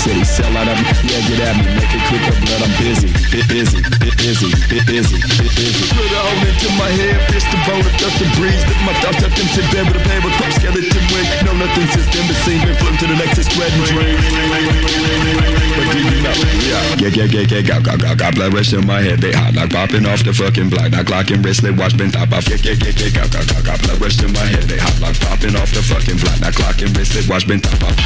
city. Sell out of me, yeah, get at me. Make it quick up, blood, I'm busy. Busy. Put a hole into my head, pierce the bone, duck the breeze. Lift my thoughts up into bed with a paper cup, skeleton wing. No nothing since then, but seen been flipped to the next, it's spreading dreams. But do you know? Yeah. Got blood rush in my head, they hot like popping off the fucking block. Now clock and wristlet watch been top off. Got blood rush in my head, they hot like popping off the fucking block. Now clock and wristlet watch been top off.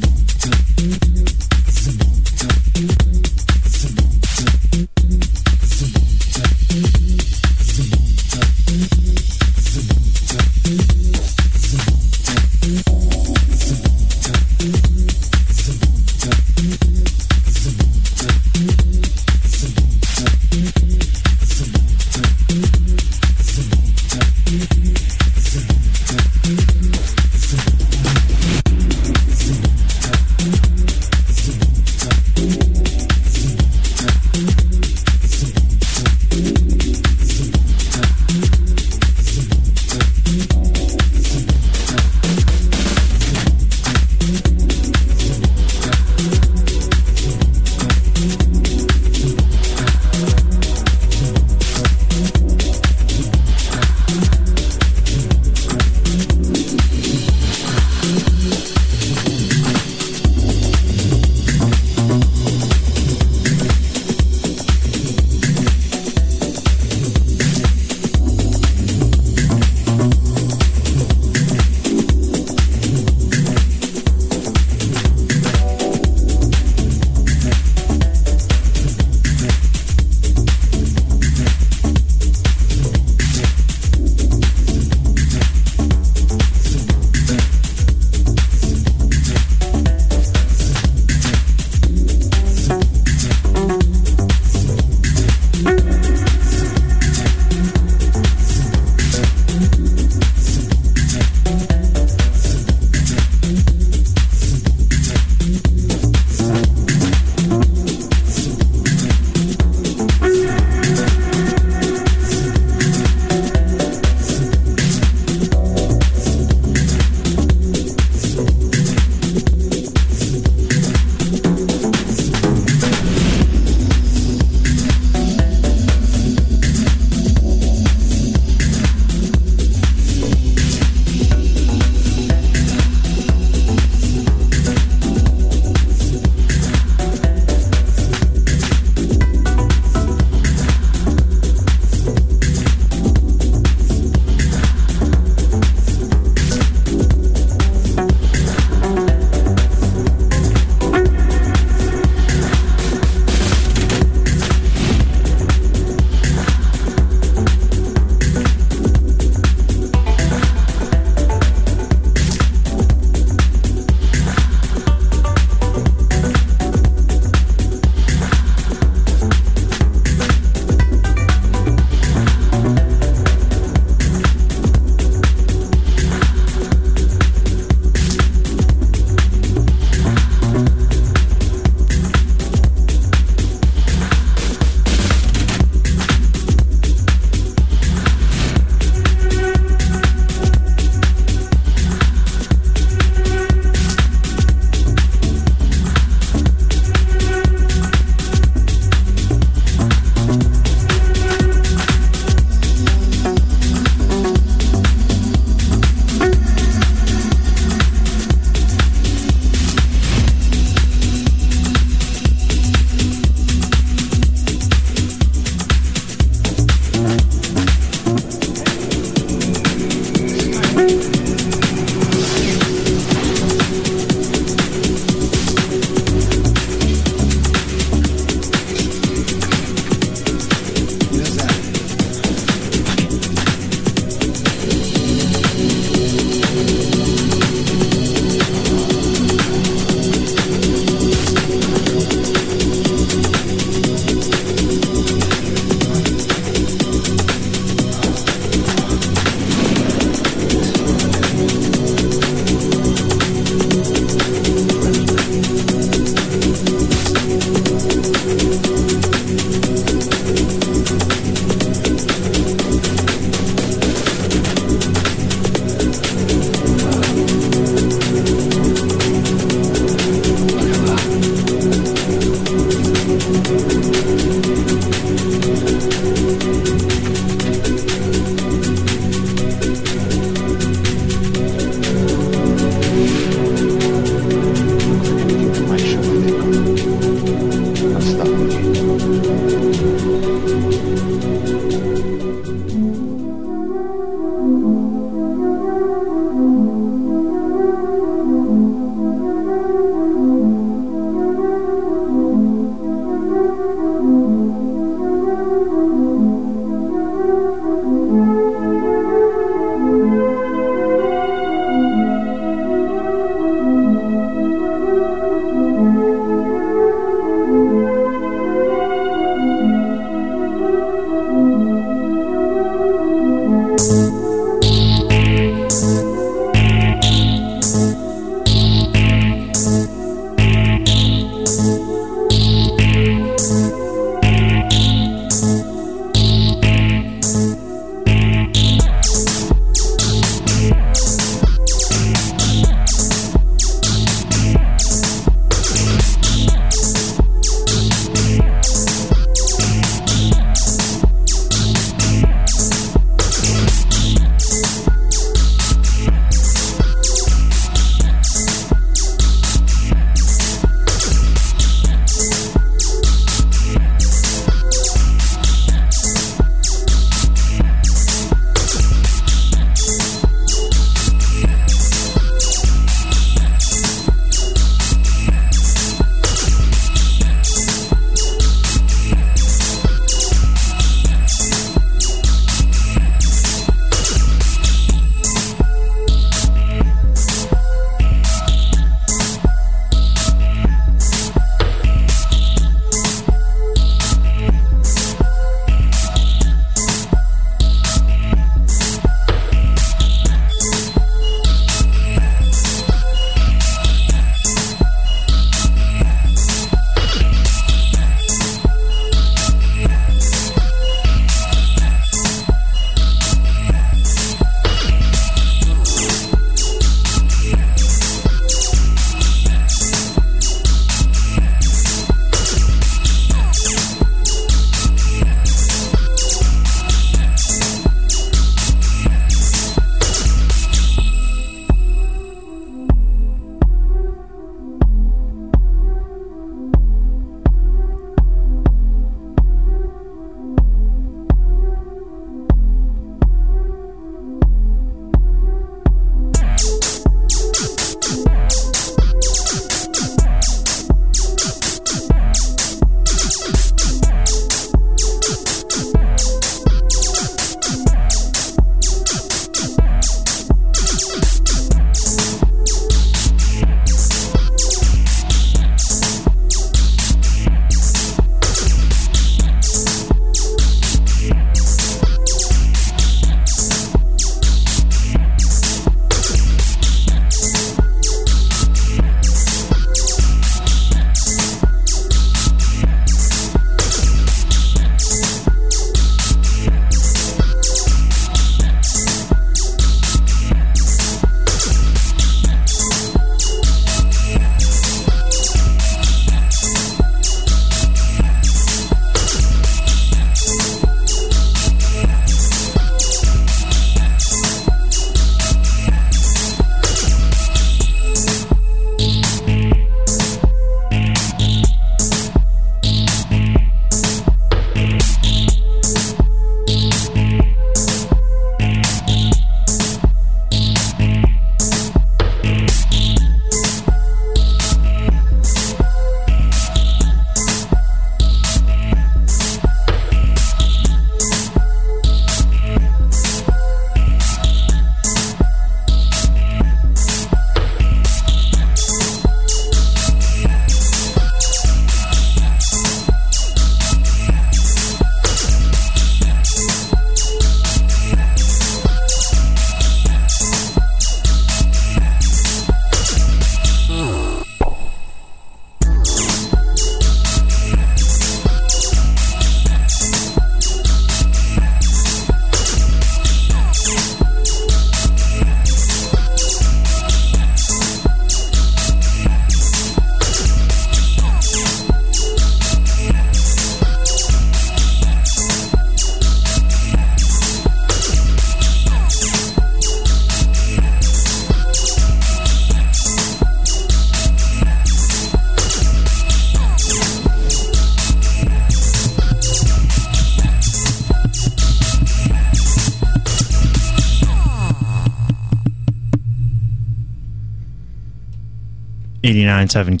89.7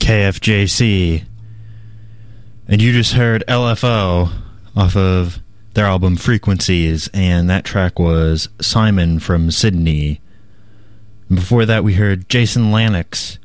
KFJC. And you just heard LFO off of their album Frequencies, and that track was Simon from Sydney. And before that we heard Jason Lennox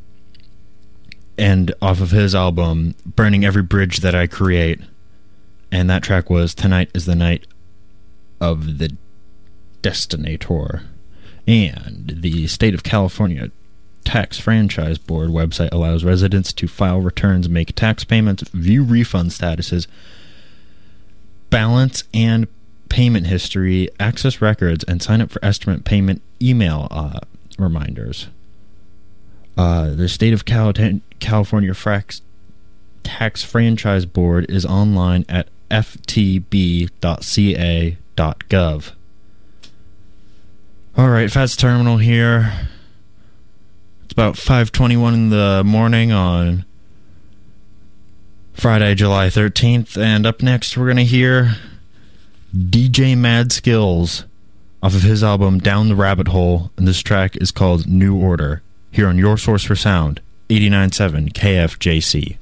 and off of his album Burning Every Bridge That I Create. and that track was Tonight is the Night of the Destinator. And the State of California Tax Franchise Board website allows residents to file returns, make tax payments, view refund statuses, balance and payment history, access records, and sign up for estimate payment email reminders. The State of California Tax Franchise Board is online at ftb.ca.gov. Alright, Fats Terminal here. It's about 5:21 in the morning on Friday, July 13th, and up next we're going to hear DJ Mad Skills off of his album Down the Rabbit Hole, and this track is called New Order, here on Your Source for Sound, 89.7 KFJC.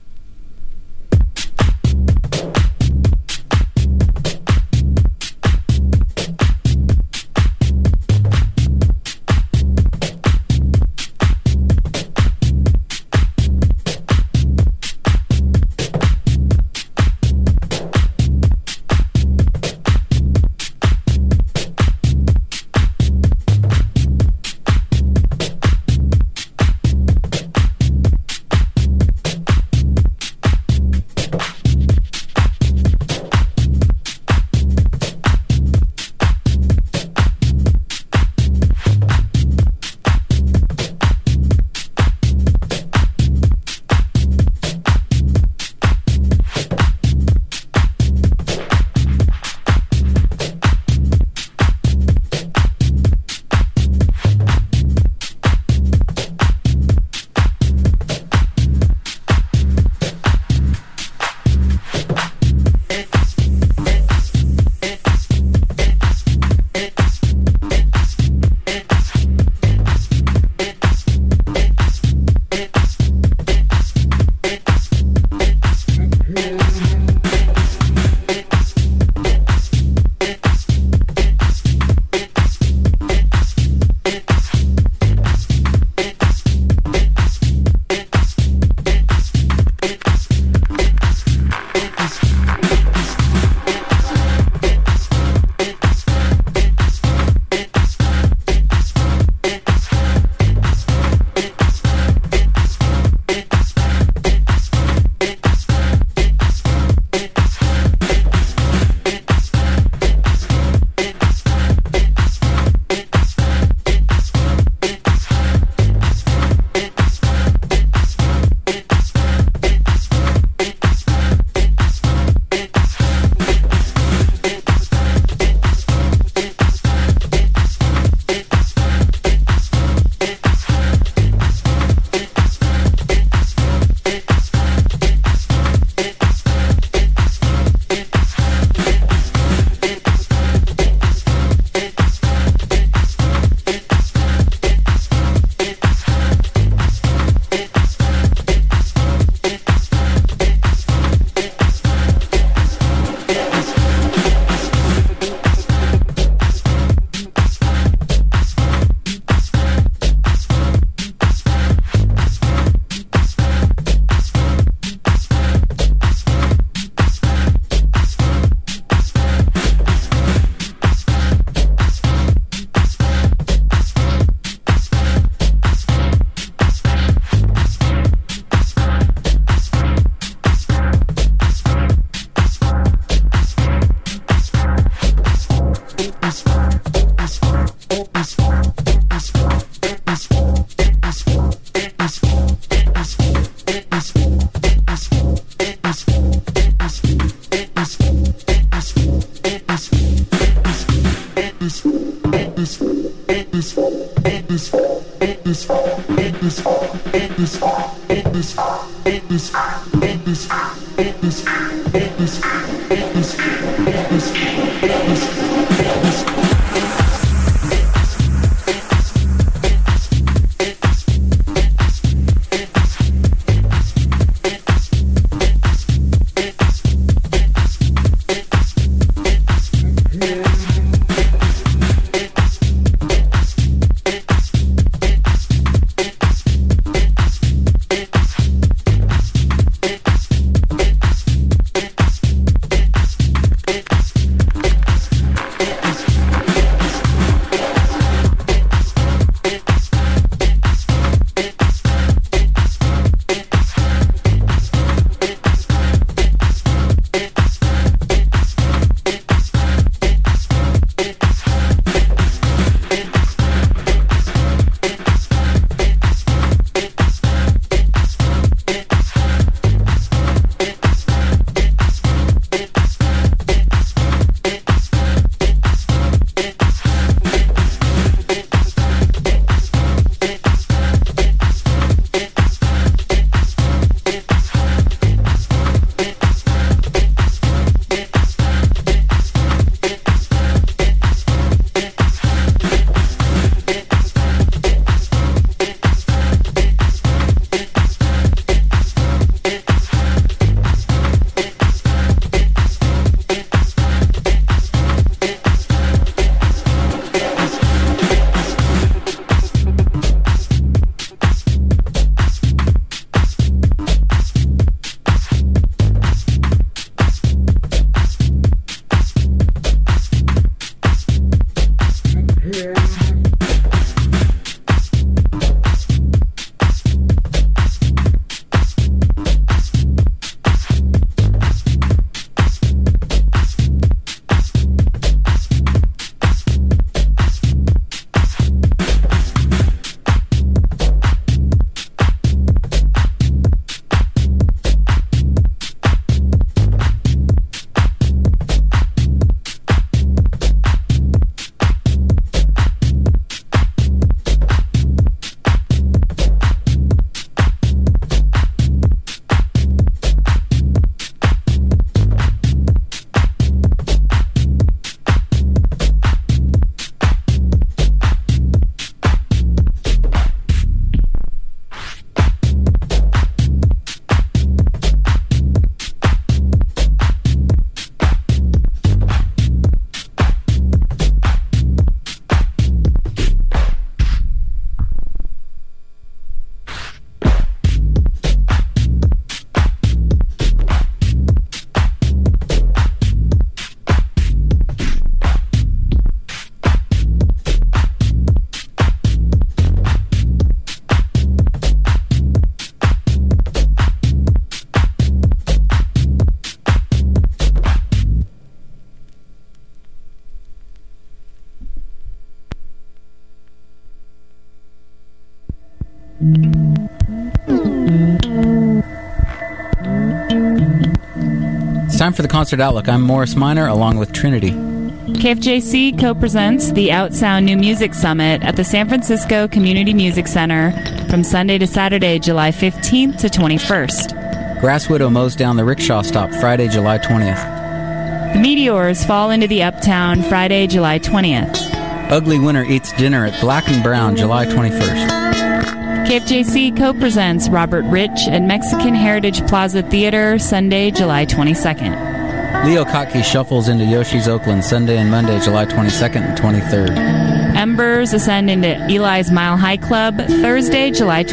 It's time for the Concert Outlook. I'm Morris Minor, along with Trinity. KFJC co-presents the Outsound New Music Summit at the San Francisco Community Music Center from Sunday to Saturday, July 15th to 21st. Grass Widow mows down the rickshaw stop Friday, July 20th. The Meteors fall into the Uptown Friday, July 20th. Ugly Winter eats dinner at Black and Brown July 21st. KFJC co-presents Robert Rich at Mexican Heritage Plaza Theater Sunday, July 22nd. Leo Kottke shuffles into Yoshi's Oakland Sunday and Monday, July 22nd and 23rd. Embers ascend into Eli's Mile High Club Thursday, July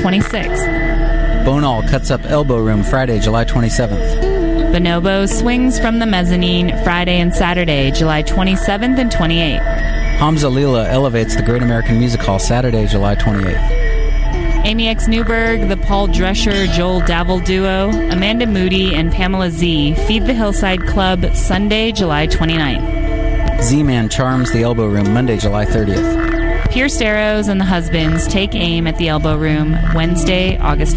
26th. Bonal cuts up Elbow Room Friday, July 27th. Bonobo swings from the mezzanine Friday and Saturday, July 27th and 28th. Hamza Lila elevates the Great American Music Hall Saturday, July 28th. Amy X. Newberg, the Paul Drescher, Joel Davil duo, Amanda Moody, and Pamela Z feed the Hillside Club Sunday, July 29th. Z-Man charms the Elbow Room Monday, July 30th. Pierced Arrows and the Husbands take aim at the Elbow Room Wednesday, August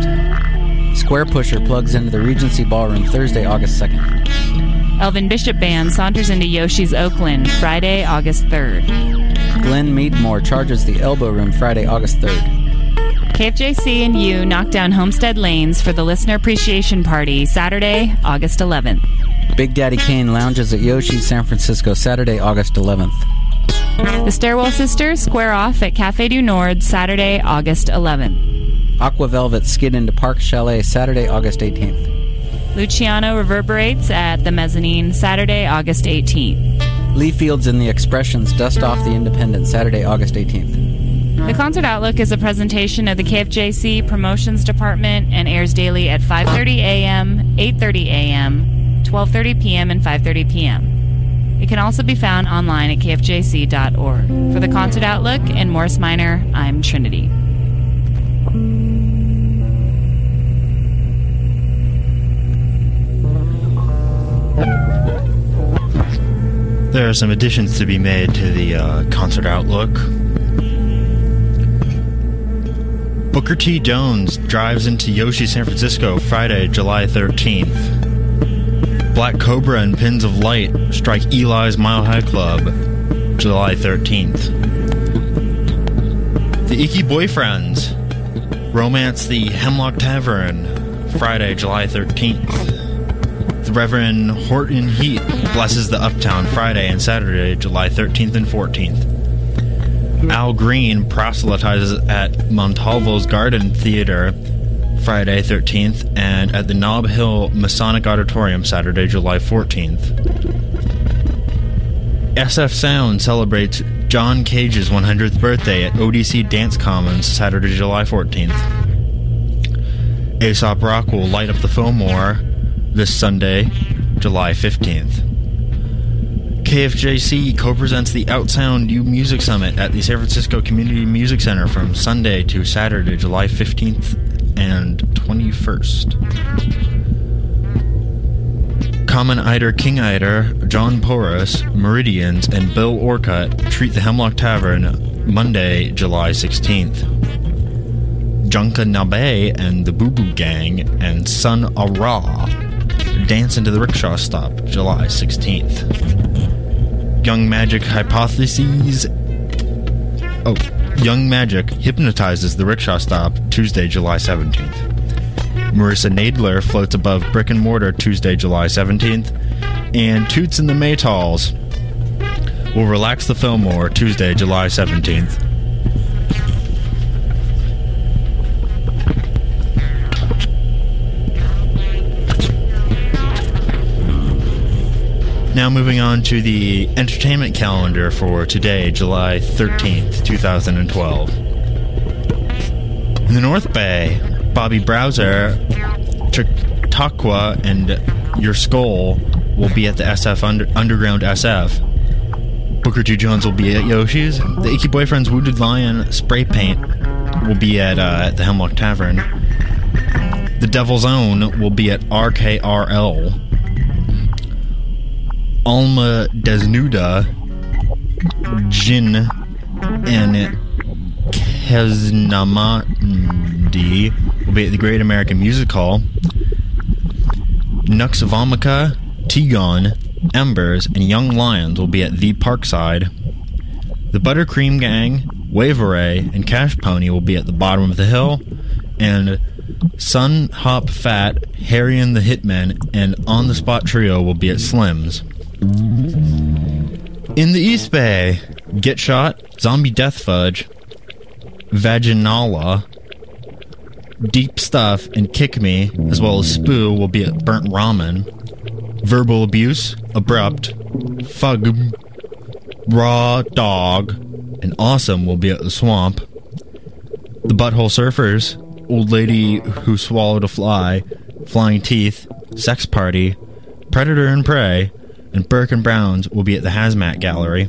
1st. Square Pusher plugs into the Regency Ballroom Thursday, August 2nd. Elvin Bishop Band saunters into Yoshi's Oakland Friday, August 3rd. Glenn Meadmore charges the Elbow Room Friday, August 3rd. KFJC and you knock down Homestead Lanes for the Listener Appreciation Party Saturday, August 11th. Big Daddy Kane lounges at Yoshi's San Francisco Saturday, August 11th. The Stairwell Sisters square off at Café du Nord Saturday, August 11th. Aqua Velvet skid into Park Chalet Saturday, August 18th. Luciano reverberates at the Mezzanine Saturday, August 18th. Lee Fields and the Expressions dust off the Independent Saturday, August 18th. The Concert Outlook is a presentation of the KFJC Promotions Department and airs daily at 5:30 a.m., 8:30 a.m., 12:30 p.m., and 5:30 p.m. It can also be found online at kfjc.org. For the Concert Outlook and Morris Minor, I'm Trinity. There are some additions to be made to the Concert Outlook. Booker T. Jones drives into Yoshi San Francisco Friday, July 13th. Black Cobra and Pins of Light strike Eli's Mile High Club July 13th. The Icky Boyfriends romance the Hemlock Tavern Friday, July 13th. The Reverend Horton Heat blesses the Uptown Friday and Saturday, July 13th and 14th. Al Green proselytizes at Montalvo's Garden Theater Friday 13th and at the Nob Hill Masonic Auditorium Saturday, July 14th. SF Sound celebrates John Cage's 100th birthday at ODC Dance Commons Saturday, July 14th. Aesop Rock will light up the Fillmore this Sunday, July 15th. KFJC co-presents the Outsound New Music Summit at the San Francisco Community Music Center from Sunday to Saturday, July 15th and 21st. Common Eider, King Eider, John Porras, Meridians, and Bill Orcutt treat the Hemlock Tavern Monday, July 16th. Junka Nabe and the Boo Boo Gang and Sun Ara dance into the rickshaw stop July 16th. Young Magic hypnotizes the rickshaw stop Tuesday, July 17th. Marissa Nadler floats above Brick and Mortar Tuesday, July 17th. And Toots and the Maytals will relax the Fillmore Tuesday, July 17th. Now moving on to the entertainment calendar for today, July 13th, 2012. In the North Bay, Bobby Browser, Chautauqua, and Your Skull will be at the SF Underground SF. Booker T. Jones will be at Yoshi's. The Icky Boyfriends Wounded Lion Spray Paint will be at the Hemlock Tavern. The Devil's Own will be at RKRL. Alma Desnuda, Jin, and Kesnamandi will be at the Great American Music Hall. Nux Vomica, Tegon, Embers, and Young Lions will be at the Parkside. The Buttercream Gang, Waveray, and Cash Pony will be at the bottom of the hill. And Sun Hop Fat, Harry and the Hitmen, and On the Spot Trio will be at Slim's. In the East Bay, Get Shot, Zombie Death Fudge, Vaginala, Deep Stuff, and Kick Me, as well as Spoo, will be at Burnt Ramen. Verbal Abuse, Abrupt, Fug, Raw Dog, and Awesome will be at the Swamp. The Butthole Surfers, Old Lady Who Swallowed a Fly, Flying Teeth, Sex Party, Predator and Prey, and Burke and Browns will be at the Hazmat Gallery.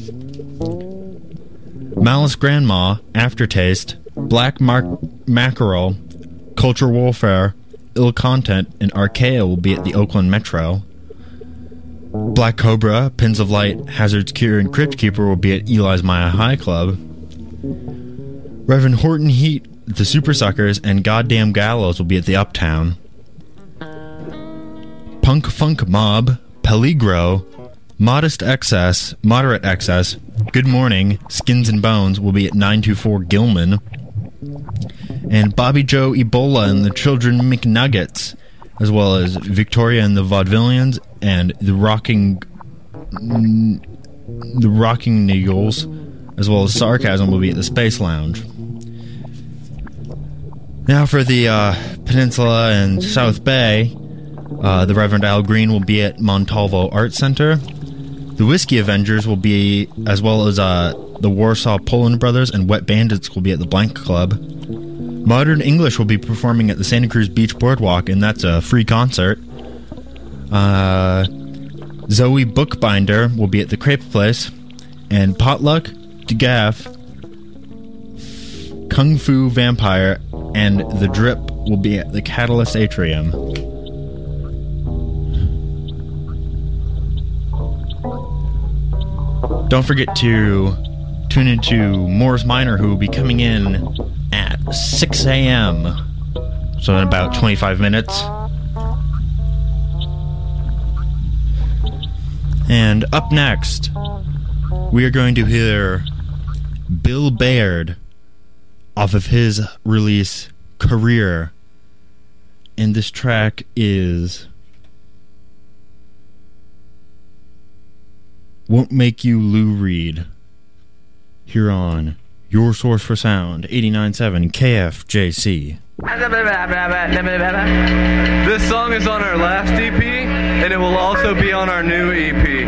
Malice Grandma, Aftertaste, Black Mackerel, Culture Warfare, Ill Content, and Archaea will be at the Oakland Metro. Black Cobra, Pins of Light, Hazard's Cure, and Crypt Keeper will be at Eli's Maya High Club. Reverend Horton Heat, the Super Suckers, and Goddamn Gallows will be at the Uptown. Punk Funk Mob, Peligro, Moderate Excess, Good Morning, Skins and Bones will be at 924 Gilman. And Bobby Joe Ebola and the Children McNuggets, as well as Victoria and the Vaudevillians, and the Rocking Niggles, as well as Sarcasm will be at the Space Lounge. Now for the Peninsula and South Bay, the Reverend Al Green will be at Montalvo Art Center. The Whiskey Avengers will be, as well as the Warsaw Poland Brothers and Wet Bandits will be at the Blank Club. Modern English will be performing at the Santa Cruz Beach Boardwalk, and that's a free concert. Zoe Bookbinder will be at the Crepe Place, and Potluck, DeGaff, Kung Fu Vampire, and The Drip will be at the Catalyst Atrium. Don't forget to tune into Morris Minor, who will be coming in at 6 a.m. So in about 25 minutes. And up next, we are going to hear Bill Baird off of his release, Career. And this track is Won't Make You Lou Reed, here on Your Source for Sound, 89.7 KFJC. This song is on our last EP, and it will also be on our new EP.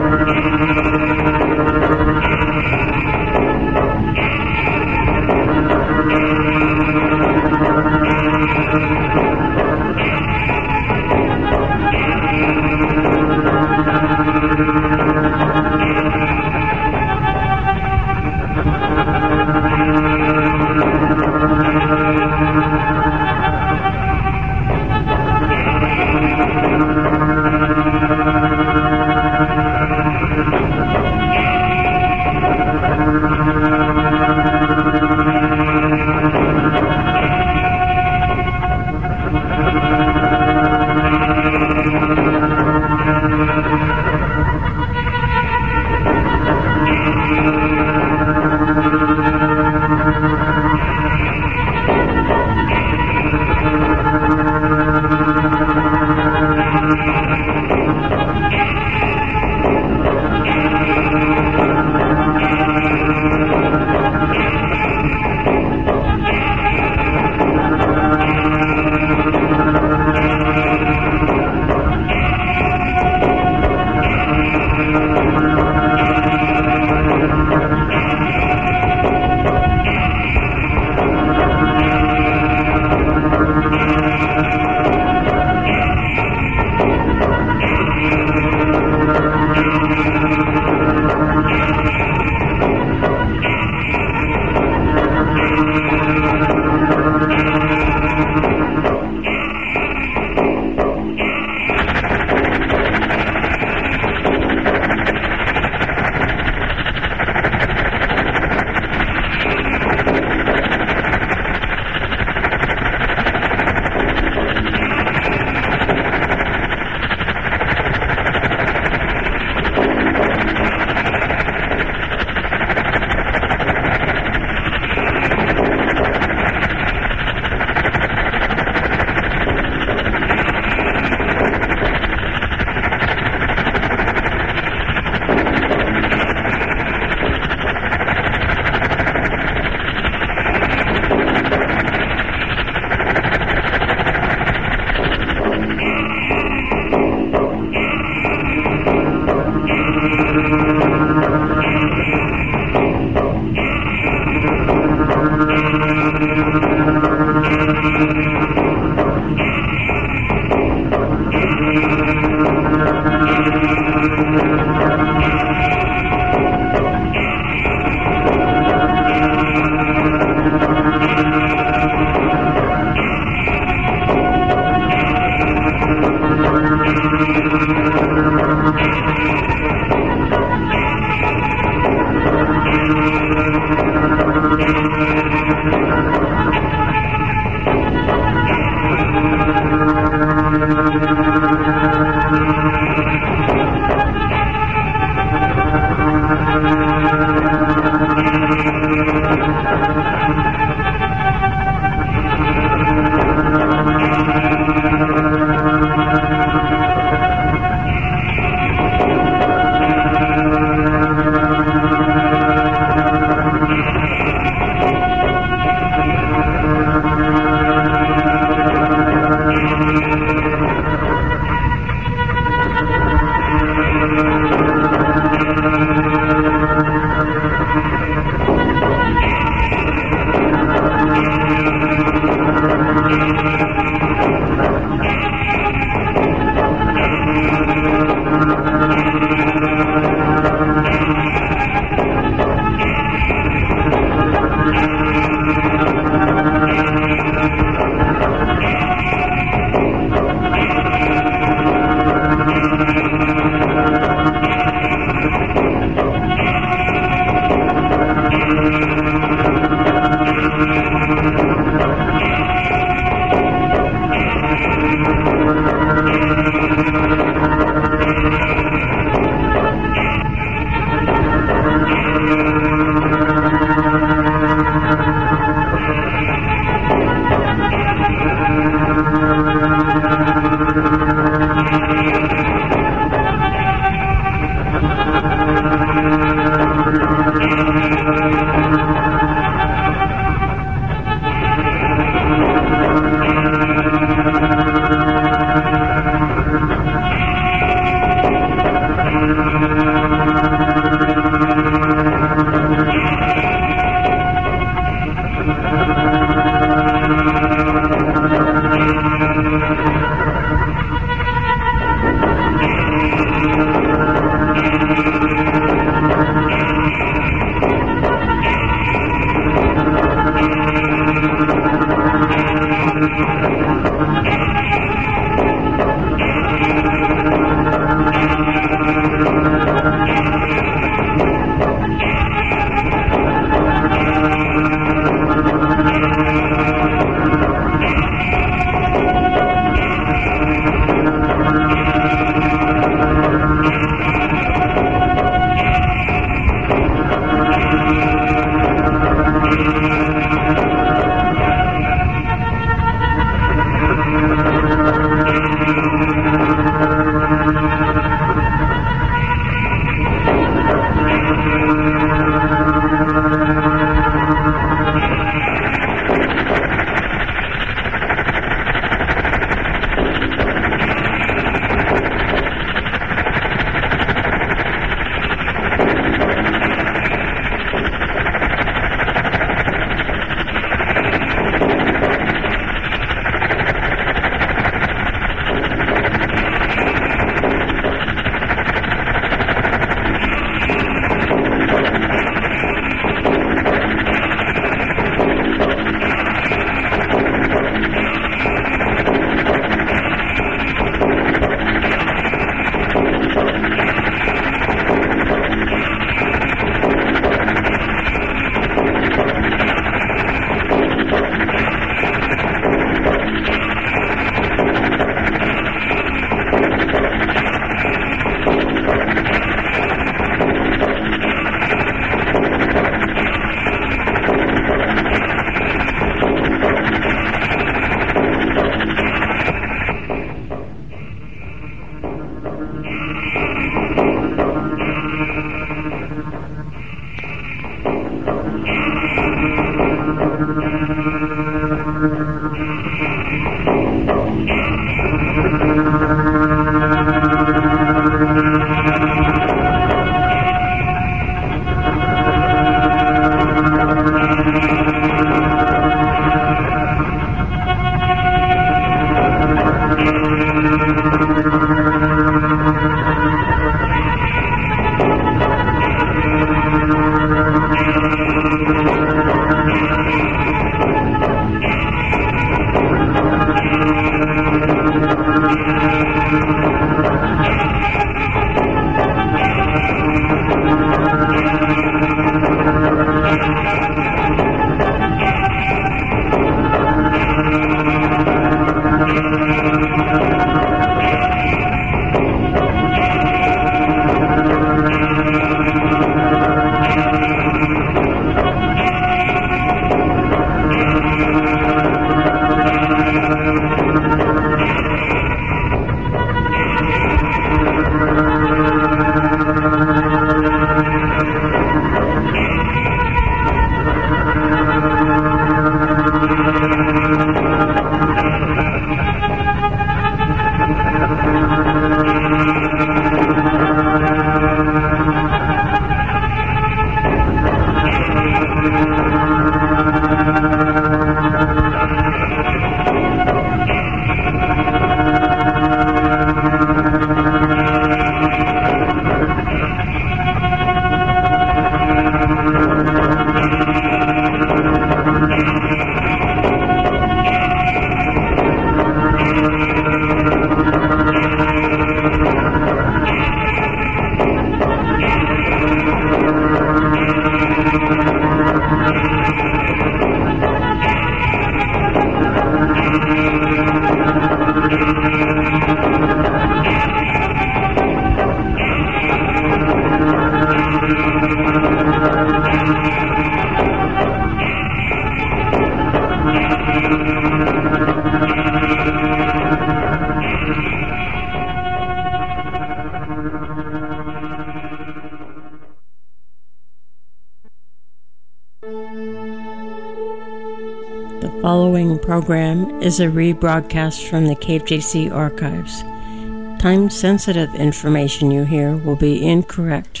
The following program is a rebroadcast from the KFJC archives. Time-sensitive information you hear will be incorrect.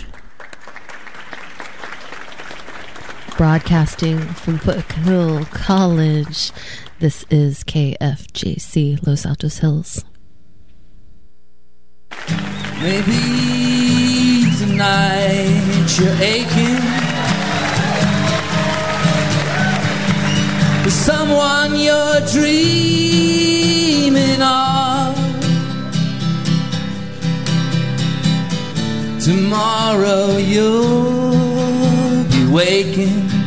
Broadcasting from Foothill College, this is KFJC Los Altos Hills. Maybe tonight you're aching for someone you're dreaming of. Tomorrow you'll be waking